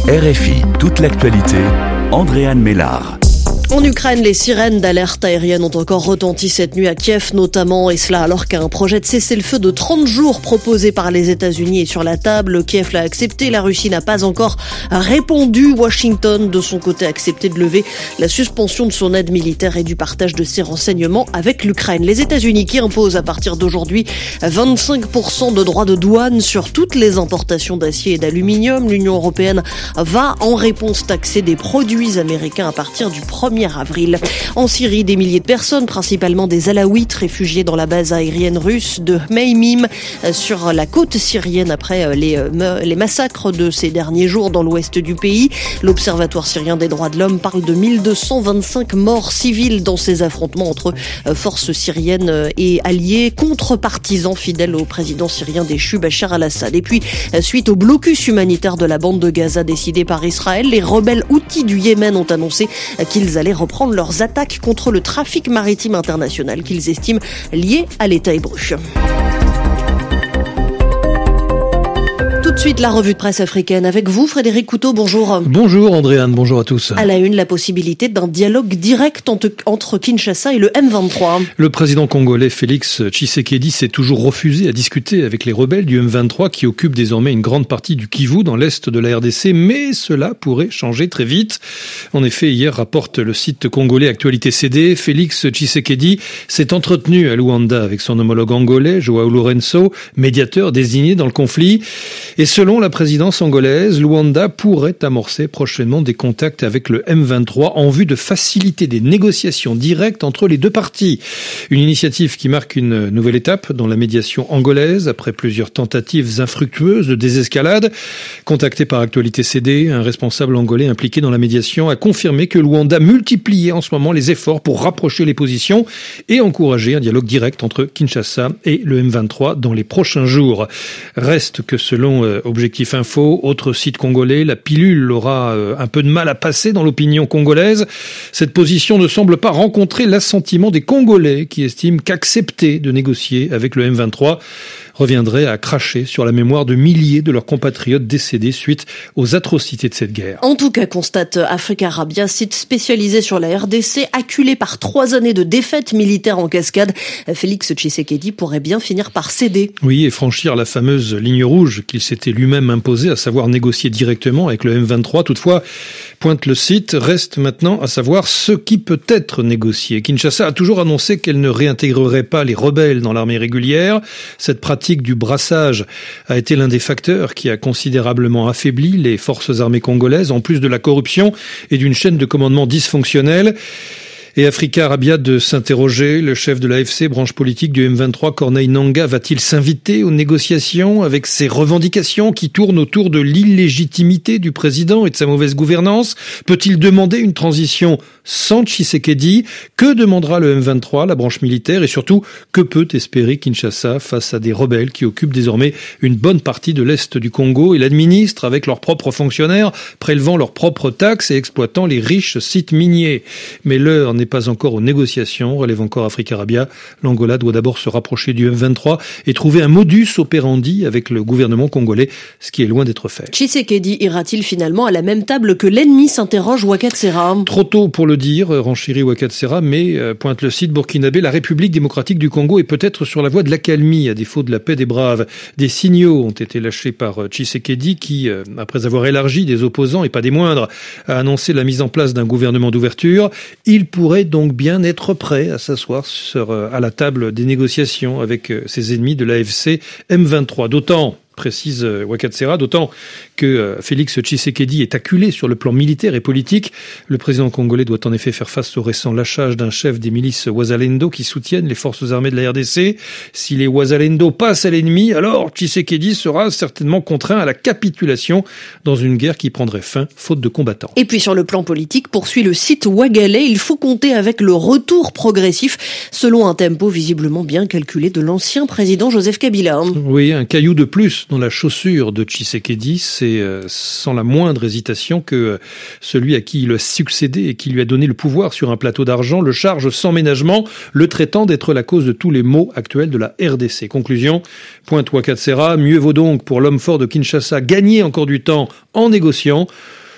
RFI, toute l'actualité, Andréane Mélard. En Ukraine, les sirènes d'alerte aérienne ont encore retenti cette nuit à Kiev notamment, et cela alors qu'un projet de cessez-le-feu de 30 jours proposé par les États-Unis est sur la table. Kiev l'a accepté, la Russie n'a pas encore répondu. Washington, de son côté, a accepté de lever la suspension de son aide militaire et du partage de ses renseignements avec l'Ukraine. Les États-Unis qui imposent à partir d'aujourd'hui 25% de droits de douane sur toutes les importations d'acier et d'aluminium. L'Union européenne va en réponse taxer des produits américains à partir du 1er avril. En Syrie, des milliers de personnes, principalement des Alaouites, réfugiés dans la base aérienne russe de Meimim sur la côte syrienne après les massacres de ces derniers jours dans l'ouest du pays. L'Observatoire syrien des droits de l'homme parle de 1225 morts civiles dans ces affrontements entre forces syriennes et alliés contre partisans fidèles au président syrien déchu Bachar al-Assad. Et puis, suite au blocus humanitaire de la bande de Gaza décidé par Israël, les rebelles houthis du Yémen ont annoncé qu'ils allaient reprendre leurs attaques contre le trafic maritime international qu'ils estiment lié à l'État hébreu. Tout de suite, la revue de presse africaine avec vous, Frédéric Couteau, bonjour. Bonjour Andréane, bonjour à tous. À la une, la possibilité d'un dialogue direct entre Kinshasa et le M23. Le président congolais Félix Tshisekedi s'est toujours refusé à discuter avec les rebelles du M23 qui occupent désormais une grande partie du Kivu dans l'est de la RDC, mais cela pourrait changer très vite. En effet, hier, rapporte le site congolais Actualité CD, Félix Tshisekedi s'est entretenu à Luanda avec son homologue angolais, João Lourenço, médiateur désigné dans le conflit. Et selon la présidence angolaise, Luanda pourrait amorcer prochainement des contacts avec le M23 en vue de faciliter des négociations directes entre les deux parties. Une initiative qui marque une nouvelle étape dans la médiation angolaise après plusieurs tentatives infructueuses de désescalade. Contacté par Actualité CD, un responsable angolais impliqué dans la médiation a confirmé que Luanda multipliait en ce moment les efforts pour rapprocher les positions et encourager un dialogue direct entre Kinshasa et le M23 dans les prochains jours. Reste que selon Objectif Info, autre site congolais, la pilule aura un peu de mal à passer dans l'opinion congolaise. Cette position ne semble pas rencontrer l'assentiment des Congolais qui estiment qu'accepter de négocier avec le M23 reviendrait à cracher sur la mémoire de milliers de leurs compatriotes décédés suite aux atrocités de cette guerre. En tout cas, constate Africa Arabia, site spécialisé sur la RDC, acculé par 3 années de défaites militaires en cascade. Félix Tshisekedi pourrait bien finir par céder. Oui, et franchir la fameuse ligne rouge qu'il s'était lui-même imposée, à savoir négocier directement avec le M23. Toutefois, pointe le site, reste maintenant à savoir ce qui peut être négocié. Kinshasa a toujours annoncé qu'elle ne réintégrerait pas les rebelles dans l'armée régulière. Cette pratique du brassage a été l'un des facteurs qui a considérablement affaibli les forces armées congolaises, en plus de la corruption et d'une chaîne de commandement dysfonctionnelle. Et Africa Arabia de s'interroger, le chef de l'AFC, branche politique du M23, Corneille Nangaa, va-t-il s'inviter aux négociations avec ses revendications qui tournent autour de l'illégitimité du président et de sa mauvaise gouvernance? Peut-il demander une transition sans Tshisekedi? Que demandera le M23, la branche militaire? Et surtout, que peut espérer Kinshasa face à des rebelles qui occupent désormais une bonne partie de l'Est du Congo et l'administrent avec leurs propres fonctionnaires, prélevant leurs propres taxes et exploitant les riches sites miniers? Mais l'heure n'est pas encore aux négociations, relève encore Africa Arabia. L'Angola doit d'abord se rapprocher du M23 et trouver un modus operandi avec le gouvernement congolais, ce qui est loin d'être fait. Tshisekedi ira-t-il finalement à la même table que l'ennemi, s'interroge Ouakhatsera. Trop tôt pour le dire, renchérit Ouakhatsera, mais pointe le site burkinabé, la République démocratique du Congo est peut-être sur la voie de l'accalmie, à défaut de la paix des braves. Des signaux ont été lâchés par Tshisekedi qui, après avoir élargi des opposants et pas des moindres, a annoncé la mise en place d'un gouvernement d'ouverture. Il pourrait donc bien être prêt à s'asseoir à la table des négociations avec ses ennemis de l'AFC M23. D'autant, précise Ouakhatsera, d'autant que Félix Tshisekedi est acculé sur le plan militaire et politique. Le président congolais doit en effet faire face au récent lâchage d'un chef des milices Wazalendo qui soutiennent les forces armées de la RDC. Si les Wazalendo passent à l'ennemi, alors Tshisekedi sera certainement contraint à la capitulation dans une guerre qui prendrait fin faute de combattants. Et puis sur le plan politique, poursuit le site Ouagalais, il faut compter avec le retour progressif, selon un tempo visiblement bien calculé de l'ancien président Joseph Kabila. Oui, un caillou de plus dans la chaussure de Tshisekedi, c'est sans la moindre hésitation que celui à qui il a succédé et qui lui a donné le pouvoir sur un plateau d'argent le charge sans ménagement, le traitant d'être la cause de tous les maux actuels de la RDC. Conclusion, pointe Ouakhatsera, mieux vaut donc pour l'homme fort de Kinshasa gagner encore du temps en négociant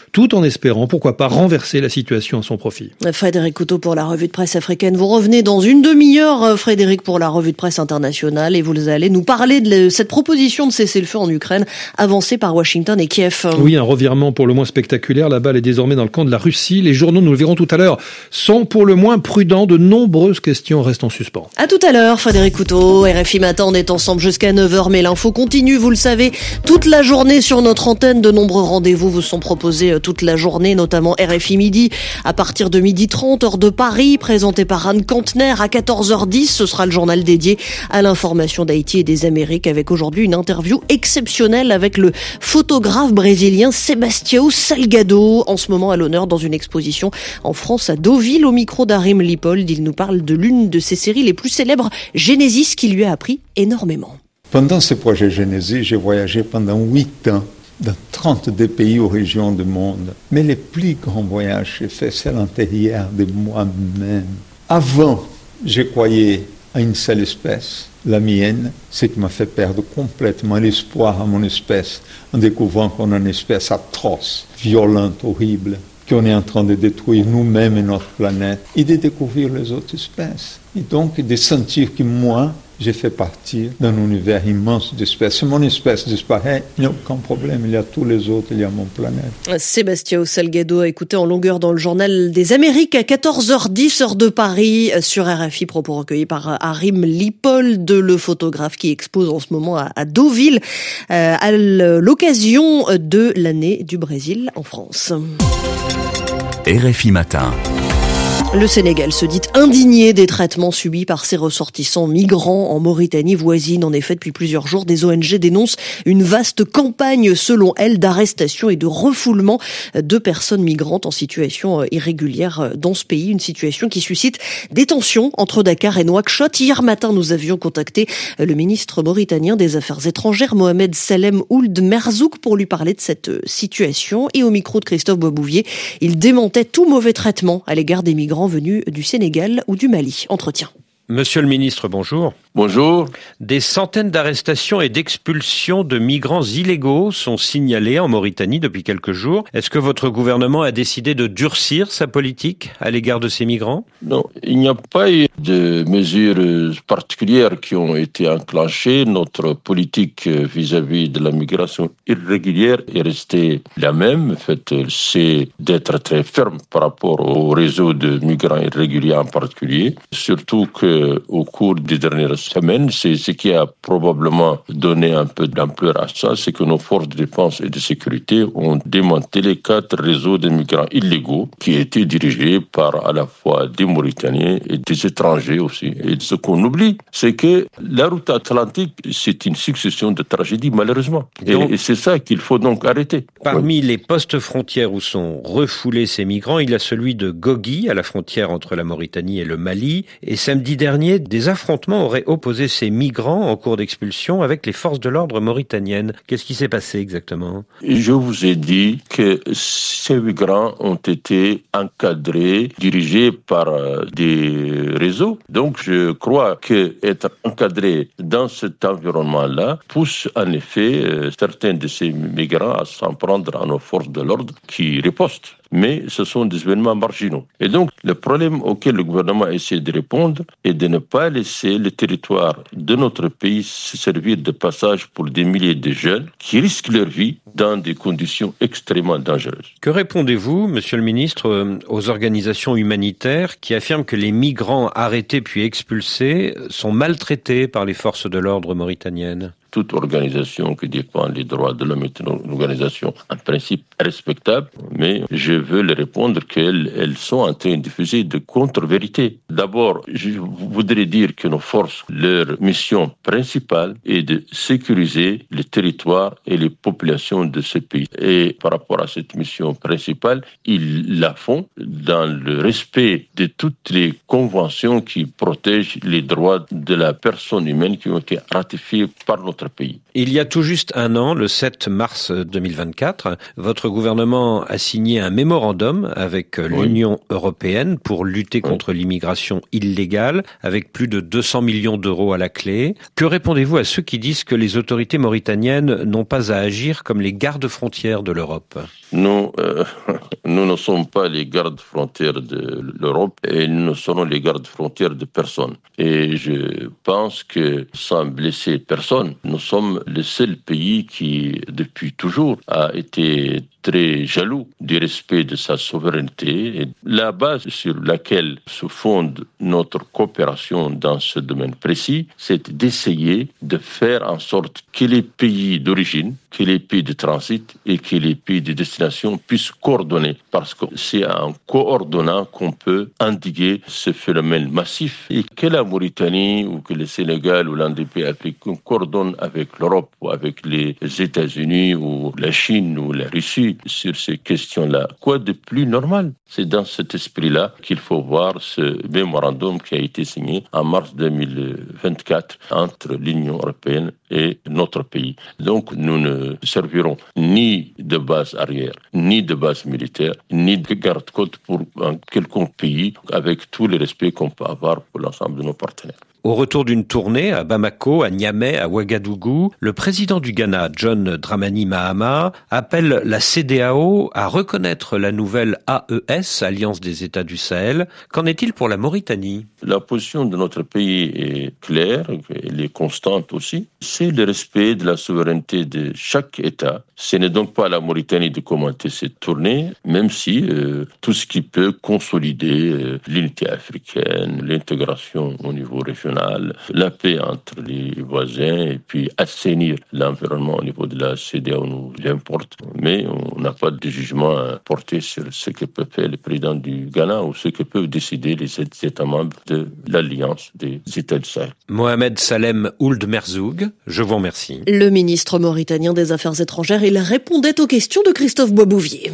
tout en espérant, pourquoi pas, renverser la situation à son profit. Frédéric Couteau pour la revue de presse africaine. Vous revenez dans une demi-heure, Frédéric, pour la revue de presse internationale, et vous allez nous parler de cette proposition de cessez-le-feu en Ukraine avancée par Washington et Kiev. Oui, un revirement pour le moins spectaculaire. La balle est désormais dans le camp de la Russie. Les journaux, nous le verrons tout à l'heure, sont pour le moins prudents. De nombreuses questions restent en suspens. À tout à l'heure, Frédéric Couteau. RFI Matin, on est ensemble jusqu'à 9h, mais l'info continue, vous le savez, toute la journée sur notre antenne. De nombreux rendez-vous vous sont proposés toute la journée, notamment RFI Midi, à partir de 12h30, heure de Paris, présenté par Anne Kantner. À 14h10, ce sera le journal dédié à l'information d'Haïti et des Amériques, avec aujourd'hui une interview exceptionnelle avec le photographe brésilien Sebastião Salgado, en ce moment à l'honneur dans une exposition en France à Deauville. Au micro d'Arim Lipold, il nous parle de l'une de ses séries les plus célèbres, Genesis, qui lui a appris énormément. Pendant ce projet Genesis, j'ai voyagé pendant 8 ans dans 32 pays ou régions du monde. Mais les plus grands voyages que j'ai faits, c'est à l'intérieur de moi-même. Avant, je croyais à une seule espèce, la mienne, ce qui m'a fait perdre complètement l'espoir à mon espèce, en découvrant qu'on a une espèce atroce, violente, horrible, qu'on est en train de détruire nous-mêmes et notre planète, et de découvrir les autres espèces. Et donc de sentir que moi, j'ai fait partie d'un univers immense d'espèces. Si mon espèce disparaît, il n'y a aucun problème. Il y a tous les autres, il y a mon planète. Sebastião Salgado a écouté en longueur dans le journal des Amériques à 14h10, heure de Paris, sur RFI, propos recueillis par Arim Lipold, le photographe qui expose en ce moment à Deauville, à l'occasion de l'année du Brésil en France. RFI Matin. Le Sénégal se dit indigné des traitements subis par ses ressortissants migrants en Mauritanie voisine. En effet, depuis plusieurs jours, des ONG dénoncent une vaste campagne, selon elles, d'arrestation et de refoulement de personnes migrantes en situation irrégulière dans ce pays. Une situation qui suscite des tensions entre Dakar et Nouakchott. Hier matin, nous avions contacté le ministre mauritanien des Affaires étrangères, Mohamed Salem Ould Merzouk, pour lui parler de cette situation. Et au micro de Christophe Boisbouvier, il démentait tout mauvais traitement à l'égard des migrants venus du Sénégal ou du Mali. Entretien. Monsieur le ministre, bonjour. Bonjour. Des centaines d'arrestations et d'expulsions de migrants illégaux sont signalées en Mauritanie depuis quelques jours. Est-ce que votre gouvernement a décidé de durcir sa politique à l'égard de ces migrants ? Non, il n'y a pas eu de mesures particulières qui ont été enclenchées. Notre politique vis-à-vis de la migration irrégulière est restée la même. En fait, c'est d'être très ferme par rapport au réseau de migrants irréguliers en particulier. Surtout qu'au cours des dernières semaines, c'est ce qui a probablement donné un peu d'ampleur à ça, c'est que nos forces de défense et de sécurité ont démantelé 4 réseaux de migrants illégaux qui étaient dirigés par à la fois des Mauritaniens et des étrangers aussi. Et ce qu'on oublie, c'est que la route atlantique, c'est une succession de tragédies, malheureusement. Et c'est ça qu'il faut donc arrêter. Parmi les postes frontières où sont refoulés ces migrants, il y a celui de Gogui, à la frontière entre la Mauritanie et le Mali. Et samedi dernier, des affrontements auraient opposé ces migrants en cours d'expulsion avec les forces de l'ordre mauritaniennes. Qu'est-ce qui s'est passé exactement ? Je vous ai dit que ces migrants ont été encadrés, dirigés par des réseaux. Donc je crois qu'être encadré dans cet environnement-là pousse en effet certains de ces migrants à s'en prendre à nos forces de l'ordre qui ripostent. Mais ce sont des événements marginaux. Et donc, le problème auquel le gouvernement essaie de répondre est de ne pas laisser le territoire de notre pays se servir de passage pour des milliers de jeunes qui risquent leur vie dans des conditions extrêmement dangereuses. Que répondez-vous, monsieur le ministre, aux organisations humanitaires qui affirment que les migrants arrêtés puis expulsés sont maltraités par les forces de l'ordre mauritaniennes ? Toute organisation qui défend les droits de l'homme est une organisation en principe respectable, mais je veux leur répondre qu'elles sont en train de diffuser de contre-vérités. D'abord, je voudrais dire que nos forces, leur mission principale est de sécuriser le territoire et les populations de ce pays. Et par rapport à cette mission principale, ils la font dans le respect de toutes les conventions qui protègent les droits de la personne humaine qui ont été ratifiées par notre notre pays. Il y a tout juste un an, le 7 mars 2024, votre gouvernement a signé un mémorandum avec l'Union européenne pour lutter contre l'immigration illégale, avec plus de 200 millions d'euros à la clé. Que répondez-vous à ceux qui disent que les autorités mauritaniennes n'ont pas à agir comme les gardes-frontières de l'Europe ? Nous ne sommes pas les gardes-frontières de l'Europe et nous ne serons les gardes-frontières de personne. Et je pense que sans blesser personne, nous sommes le seul pays qui, depuis toujours, a été très jaloux du respect de sa souveraineté. Et la base sur laquelle se fonde notre coopération dans ce domaine précis, c'est d'essayer de faire en sorte que les pays d'origine, que les pays de transit et que les pays de destination puissent coordonner. Parce que c'est en coordonnant qu'on peut endiguer ce phénomène massif. Et que la Mauritanie ou que le Sénégal ou l'un des pays africains coordonnent avec l'Europe ou avec les États-Unis ou la Chine ou la Russie sur ces questions-là. Quoi de plus normal? C'est dans cet esprit-là qu'il faut voir ce mémorandum qui a été signé en mars 2024 entre l'Union européenne et notre pays. Donc nous ne servirons ni de base arrière, ni de base militaire, ni de garde-côte pour un quelconque pays, avec tout le respect qu'on peut avoir pour l'ensemble de nos partenaires. Au retour d'une tournée à Bamako, à Niamey, à Ouagadougou, le président du Ghana, John Dramani Mahama, appelle la CEDEAO à reconnaître la nouvelle AES, Alliance des États du Sahel. Qu'en est-il pour la Mauritanie ? La position de notre pays est claire, elle est constante aussi. C'est le respect de la souveraineté de chaque État. Ce n'est donc pas à la Mauritanie de commenter cette tournée, même si tout ce qui peut consolider l'unité africaine, l'intégration au niveau régional, la paix entre les voisins et puis assainir l'environnement au niveau de la CEDEAO nous importe. Mais on n'a pas de jugement à porter sur ce que peut faire le président du Ghana ou ce que peuvent décider les États membres de l'Alliance des États du Sahel. Mohamed Salem Ould Merzoug, je vous remercie. Le ministre mauritanien des Affaires étrangères, il répondait aux questions de Christophe Boisbouvier.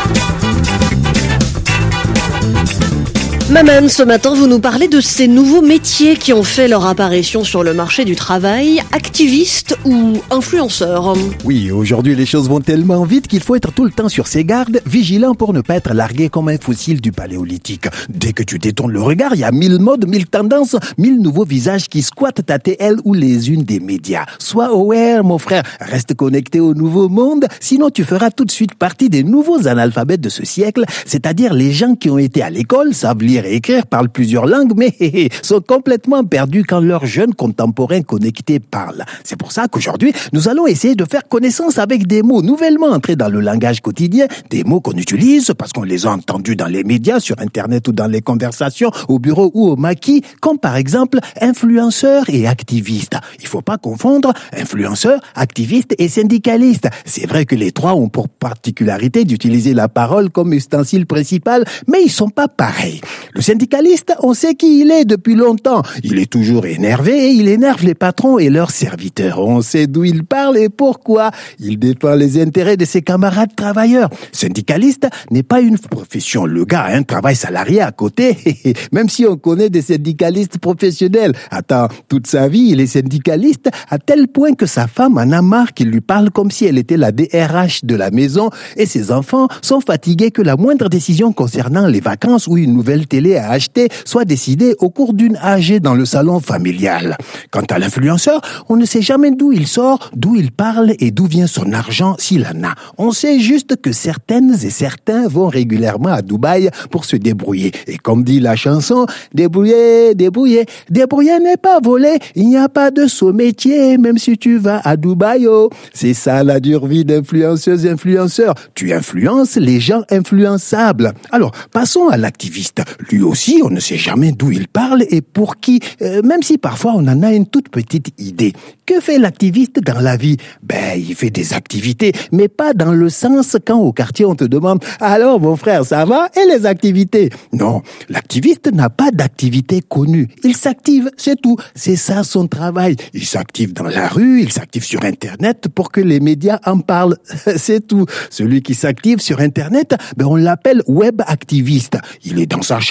Maman, ce matin, vous nous parlez de ces nouveaux métiers qui ont fait leur apparition sur le marché du travail, activistes ou influenceurs. Oui, aujourd'hui, les choses vont tellement vite qu'il faut être tout le temps sur ses gardes, vigilant pour ne pas être largué comme un fossile du paléolithique. Dès que tu détournes le regard, il y a 1000 modes, 1000 tendances, 1000 nouveaux visages qui squattent ta TL ou les unes des médias. Sois aware, mon frère, reste connecté au nouveau monde, sinon tu feras tout de suite partie des nouveaux analphabètes de ce siècle, c'est-à-dire les gens qui ont été à l'école, savent lire et écrire, parlent plusieurs langues, mais sont complètement perdus quand leurs jeunes contemporains connectés parlent. C'est pour ça qu'aujourd'hui, nous allons essayer de faire connaissance avec des mots nouvellement entrés dans le langage quotidien, des mots qu'on utilise parce qu'on les a entendus dans les médias, sur Internet ou dans les conversations, au bureau ou au maquis, comme par exemple influenceur et activiste. Il faut pas confondre influenceur, activiste et syndicaliste. C'est vrai que les trois ont pour particularité d'utiliser la parole comme ustensile principal, mais ils sont pas pareils. Le syndicaliste, on sait qui il est depuis longtemps. Il est toujours énervé et il énerve les patrons et leurs serviteurs. On sait d'où il parle et pourquoi. Il défend les intérêts de ses camarades travailleurs. Syndicaliste n'est pas une profession. Le gars a un travail salarié à côté, même si on connaît des syndicalistes professionnels. Attends, toute sa vie, il est syndicaliste à tel point que sa femme en a marre qu'il lui parle comme si elle était la DRH de la maison et ses enfants sont fatigués que la moindre décision concernant les vacances ou une nouvelle télé à acheter soit décidée au cours d'une AG dans le salon familial. Quant à l'influenceur, on ne sait jamais d'où il sort, d'où il parle et d'où vient son argent s'il en a. On sait juste que certaines et certains vont régulièrement à Dubaï pour se débrouiller. Et comme dit la chanson, débrouiller, débrouiller. Débrouiller n'est pas voler, il n'y a pas de saut métier, même si tu vas à Dubaï. Oh. C'est ça la dure vie d'influenceuse, influenceur. Tu influences les gens influençables. Alors, passons à l'activiste. Lui aussi, on ne sait jamais d'où il parle et pour qui, même si parfois on en a une toute petite idée. Que fait l'activiste dans la vie? Il fait des activités, mais pas dans le sens quand au quartier on te demande « Alors mon frère, ça va? Et les activités ?» Non, l'activiste n'a pas d'activité connue. Il s'active, c'est tout. C'est ça son travail. Il s'active dans la rue, il s'active sur Internet pour que les médias en parlent. C'est tout. Celui qui s'active sur Internet, on l'appelle web activiste. Il est dans sa chambre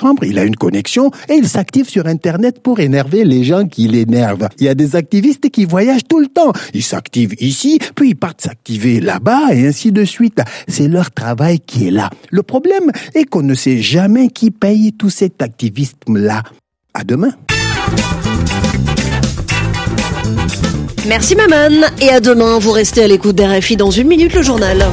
chambre, il a une connexion et il s'active sur Internet pour énerver les gens qui l'énervent. Il y a des activistes qui voyagent tout le temps. Ils s'activent ici, puis ils partent s'activer là-bas et ainsi de suite. C'est leur travail qui est là. Le problème est qu'on ne sait jamais qui paye tout cet activisme-là. À demain. Merci Maman, et à demain, vous restez à l'écoute d'RFI dans 1 minute le journal.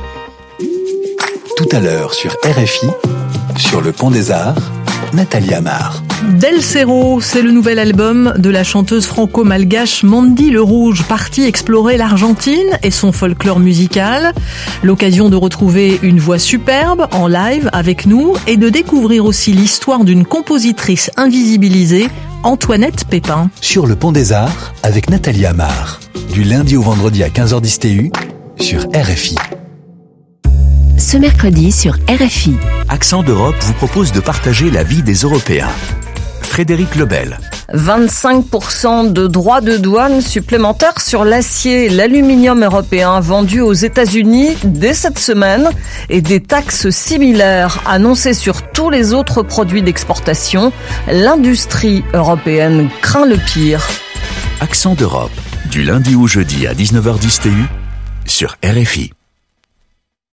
Tout à l'heure sur RFI, sur le Pont des Arts, Nathalie Amar. Del Cerro, c'est le nouvel album de la chanteuse franco-malgache Mandy Le Rouge, partie explorer l'Argentine et son folklore musical. L'occasion de retrouver une voix superbe en live avec nous et de découvrir aussi l'histoire d'une compositrice invisibilisée, Antoinette Pépin. Sur le Pont des Arts, avec Nathalie Amar. Du lundi au vendredi à 15h10 TU, sur RFI. Ce mercredi sur RFI. Accent d'Europe vous propose de partager la vie des Européens. Frédéric Lebel. 25% de droits de douane supplémentaires sur l'acier et l'aluminium européen vendus aux États-Unis dès cette semaine et des taxes similaires annoncées sur tous les autres produits d'exportation. L'industrie européenne craint le pire. Accent d'Europe, du lundi au jeudi à 19h10 TU, sur RFI.